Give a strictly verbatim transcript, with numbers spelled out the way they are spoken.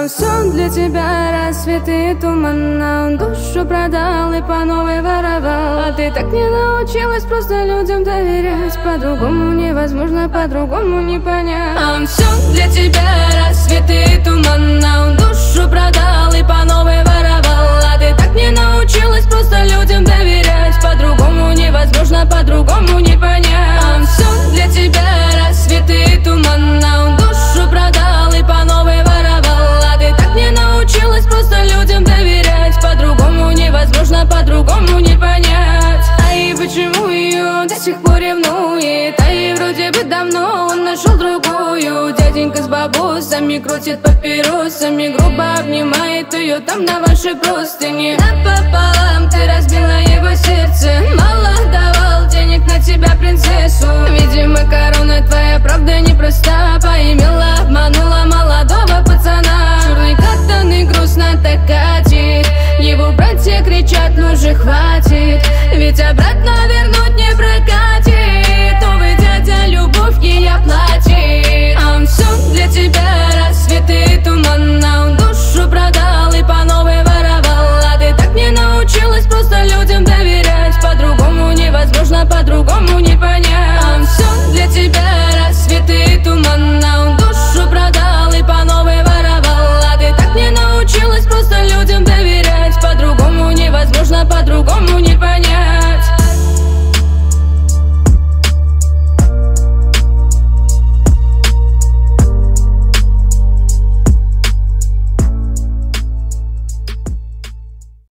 Он все для тебя, рассветы и туман, а он душу продал и по новой воровал. А ты так не научилась просто людям доверять, по-другому невозможно, по-другому не понять. А он все для тебя, рассветы и туман, а он душу продал и по новой воровал. А ты так не научилась просто людям доверять, по-другому невозможно, по-другому не понять. А он все для тебя, рассветы и туман, а он душу продал и по новой воровал. А ты так не научилась просто людям доверять, по-другому невозможно, по-другому не понять. А и почему ее до сих пор ревнует? А и вроде бы давно он нашел другую. Дяденька с бабусами крутит папиросами, грубо обнимает ее там на вашей простыне. Напополам ты разбила его сердце, мало давал денег на тебя, принцессу. Видимо, корона твоя правда непроста, поимела